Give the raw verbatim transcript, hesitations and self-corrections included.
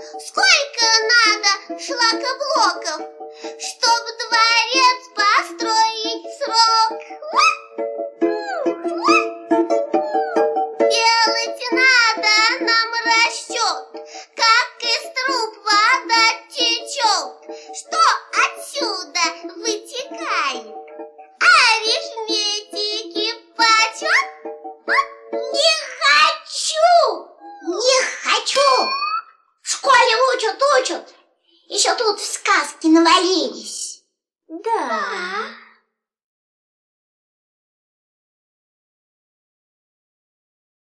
Сколько надо шлакоблоков, чтобы дворец построить в срок? Делать надо нам расчет, как из труб вода течет. Что отсюда вытекает? Арифметики почет? Не хочу! Не хочу! В школе учат, учат. Еще тут в сказки навалились. Да.